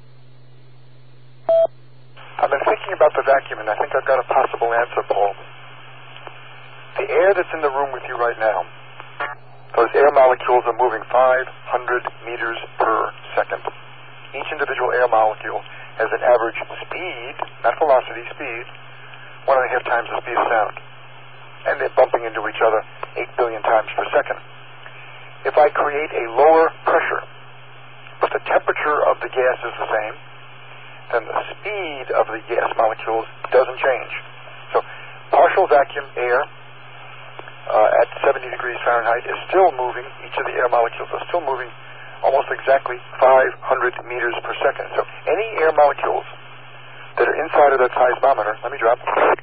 I've been thinking about the vacuum, and I think I've got a possible answer, Paul. The air that's in the room with you right now, those air molecules are moving five hundred meters per second. Each individual air molecule has an average speed, not velocity, speed, one and a half times the speed of sound. And they're bumping into each other eight billion times per second. If I create a lower pressure, but the temperature of the gas is the same, then the speed of the gas molecules doesn't change. So partial vacuum air uh, at seventy degrees Fahrenheit is still moving, each of the air molecules are still moving almost exactly five hundred meters per second. So any air molecules that are inside of that seismometer, let me drop,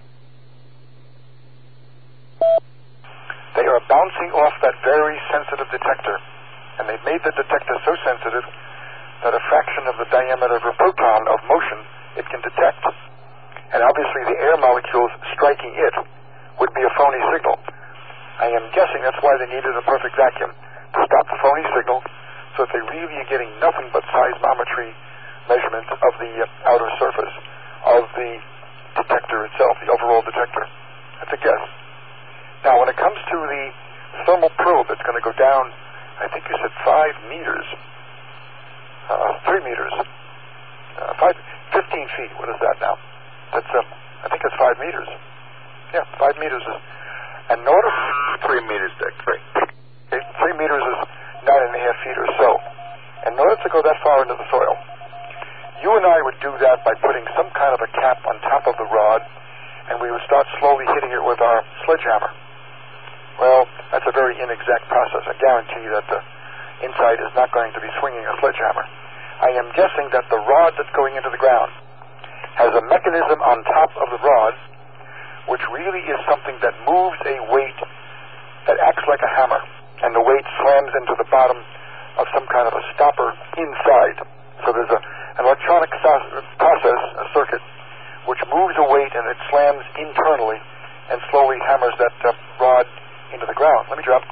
they are bouncing off that very sensitive detector, and they've made the detector so sensitive that a fraction of the diameter of a proton of motion it can detect, and obviously the air molecules striking it would be a phony signal. I am guessing that's why they needed a perfect vacuum, to stop the phony signal, so that they really are getting nothing but seismometry measurement of the uh, outer surface of the detector itself, the overall detector. That's a guess. Now, when it comes to the thermal probe, it's going to go down, I think you said five meters, uh, three meters, uh, five, fifteen feet. What is that now? That's, um, I think it's five meters. Yeah, five meters is, and in order, Three meters, Dick. Three. okay, three meters is nine and a half feet or so. And in order to go that far into the soil, you and I would do that by putting some kind of a cap on top of the rod, and we would start slowly hitting it with our sledgehammer. Well, that's a very inexact process. I guarantee that the inside is not going to be swinging a sledgehammer. I am guessing that the rod that's going into the ground has a mechanism on top of the rod which really is something that moves a weight that acts like a hammer, and the weight slams into the bottom of some kind of a stopper inside. So there's a, an electronic so- process, a circuit, which moves a weight and it slams internally and slowly hammers that uh, rod into the ground. Let me drop.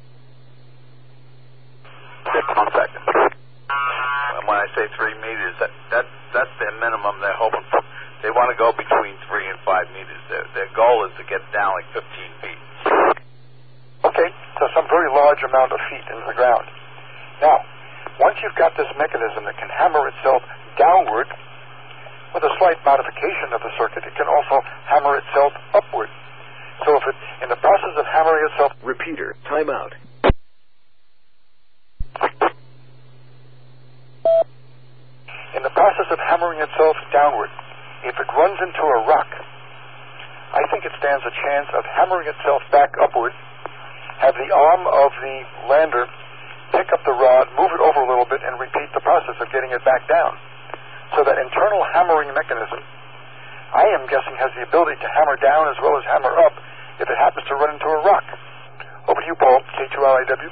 One second. And when I say three meters, that, that that's their minimum. They're hoping for. They want to go between three and five meters. Their, their goal is to get down like fifteen feet. Okay, so some very large amount of feet into the ground. Now, once you've got this mechanism that can hammer itself downward, with a slight modification of the circuit, it can also hammer itself upward. So if it, in the process of hammering itself... Repeater, timeout. In the process of hammering itself downward, if it runs into a rock, I think it stands a chance of hammering itself back upward, have the arm of the lander pick up the rod, move it over a little bit, and repeat the process of getting it back down. So that internal hammering mechanism, I am guessing, has the ability to hammer down as well as hammer up if it happens to run into a rock. Over to you, Paul, K two R I W.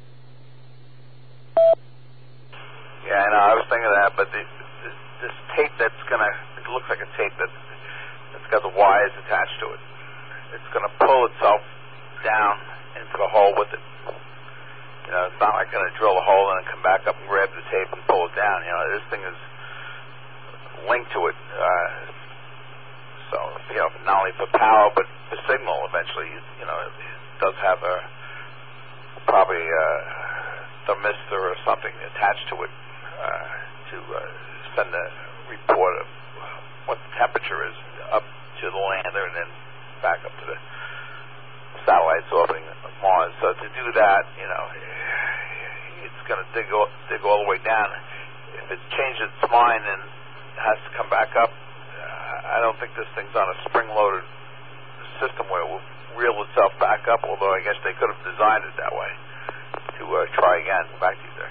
Yeah, I know. I was thinking of that, but the, this, this tape that's going to, it looks like a tape that, that's got the wires attached to it. It's going to pull itself down into the hole with it. You know, it's not like going to drill a hole and then come back up and grab the tape and pull it down. You know, this thing is linked to it. Uh, so, you know, not only for power, but for signal eventually. You know, it, it does have a, probably a thermistor or something attached to it uh, to uh, send a report of what the temperature is up to the lander and then back up to the satellites orbiting Mars. So to do that, you know, it's going to dig all, dig all the way down. If it changes its mind and has to come back up, uh, I don't think this thing's on a spring-loaded system where it will reel itself back up, although I guess they could have designed it that way to uh, try again. Back to you there.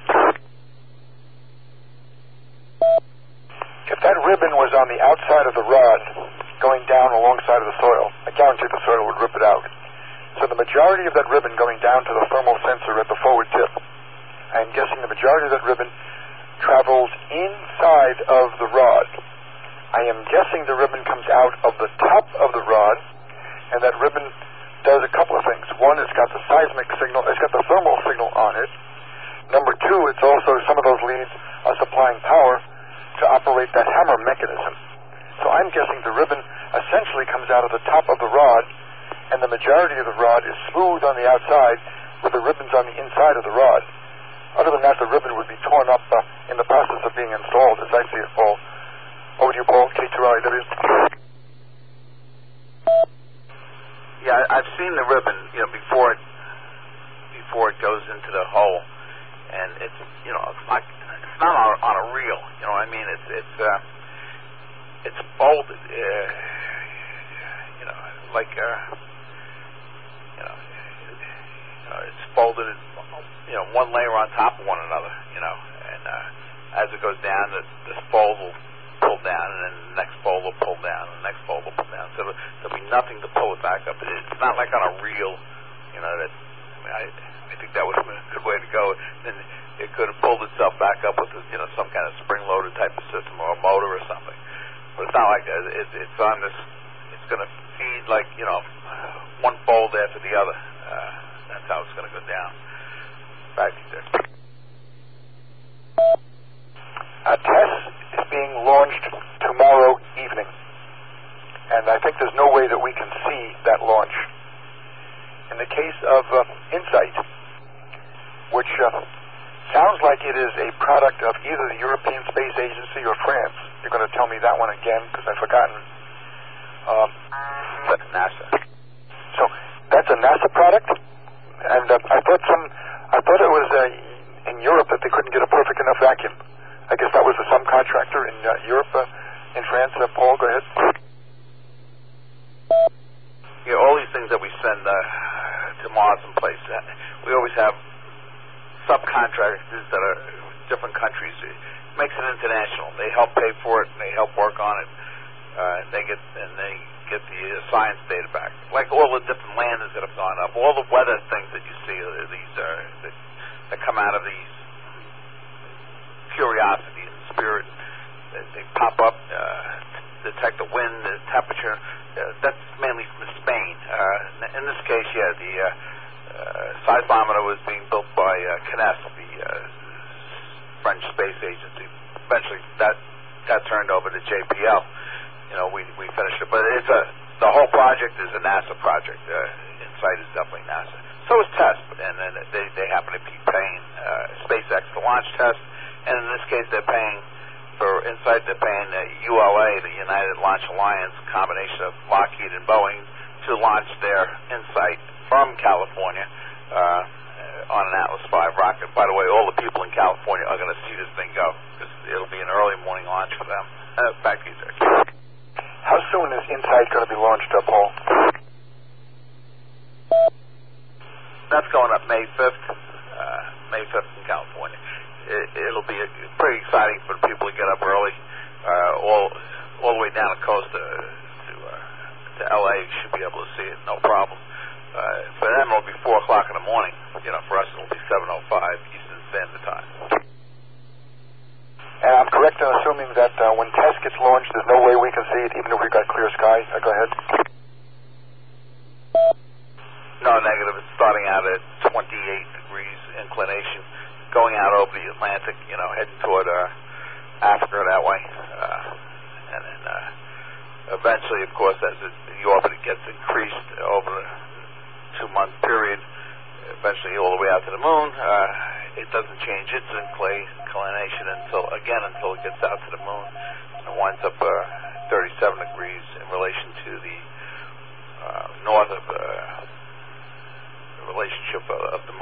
If that ribbon was on the outside of the rod going down alongside of the soil, I guarantee the soil would rip it out. So the majority of that ribbon going down to the thermal sensor at the forward tip, I'm guessing the majority of that ribbon travels inside of the rod. I am guessing the ribbon comes out of the top of the rod, and that ribbon does a couple of things. One, it's got the seismic signal, it's got the thermal signal on it. Number two, it's also, some of those leads are supplying power to operate that hammer mechanism. So I'm guessing the ribbon essentially comes out of the top of the rod, and the majority of the rod is smooth on the outside with the ribbons on the inside of the rod. Other than that, the ribbon would be torn up uh, in the process of being installed, as I see it, Paul. Over to you, Paul, K two R I W. Yeah, I've seen the ribbon, you know, before it before it goes into the hole, and it's, you know, it's not it's not on, on a reel. You know what I mean? It's it's uh, it's folded, uh, you know, like uh, you know, you know, it's folded, you know, one layer on top of one another. You know, and uh, as it goes down, the, this fold will pull down, and then the next fold will pull down, and the next fold will pull down. So there'll be nothing to pull it back up. It's not like on a reel, you know. That I mean, I, I think that would have been a good way to go. Then it could have pulled itself back up with, you know, some kind of spring-loaded type of system or a motor or something. But it's not like that. It, it's on this. It's going to feed like, you know, one fold after the other. Uh, that's how it's going to go down. Back to you there. A test is being launched tomorrow evening, and I think there's no way that we can see that launch. In the case of uh, InSight, which uh, sounds like it is a product of either the European Space Agency or France. You're going to tell me that one again because I've forgotten. Um, That's NASA. So that's a NASA product, and uh, I thought some, I thought it was uh, in Europe that they couldn't get a perfect enough vacuum. I guess that was a subcontractor in uh, Europe, uh, in France. Uh, Paul, go ahead. Yeah, all these things that we send uh, to Mars and places, uh, we always have subcontractors that are different countries. It makes it international. They help pay for it, and they help work on it. Uh, they get and they get the uh, science data back, like all the different landers that have gone up, all the weather things that you see. Uh, these are that, that come out of these Curiosity and Spirit. They, they pop up, uh, detect the wind, the temperature. Uh, that's mainly from Spain. Uh, in this case, yeah, the uh, uh, seismometer was being built by uh, C N E S, the uh, French space agency. Eventually, that got turned over to J P L. You know, we we finished it, but it's a the whole project is a NASA project. Uh, InSight is definitely NASA. So is TESS, and then they they happen to be paying uh, SpaceX to launch TESS. And in this case, they're paying for InSight, they're paying the U L A, the United Launch Alliance, combination of Lockheed and Boeing, to launch their InSight from California uh, on an Atlas five rocket. By the way, all the people in California are going to see this thing go, because it'll be an early morning launch for them. Uh, back to you, sir. How soon is InSight going to be launched up, Paul? That's going up May fifth, uh, May fifth in California. It, it'll be a, pretty exciting for people to get up early, uh, all all the way down the coast to to, uh, to L A. You should be able to see it, no problem. Uh, for them, it'll be four o'clock in the morning. You know, for us, it'll be seven oh five Eastern Standard Time. And I'm correct in assuming that uh, when TESS gets launched, there's no way we can see it, even if we've got clear sky. Uh, go ahead. No, negative. It's starting out at twenty-eight degrees inclination, going out over the Atlantic, you know, heading toward uh, Africa that way. Uh, and then uh, eventually, of course, as it, the orbit gets increased over a two-month period, eventually all the way out to the moon, uh, it doesn't change its inclination until, again, until it gets out to the moon. And it winds up uh, thirty-seven degrees in relation to the uh, north of uh, the relationship of, of the moon.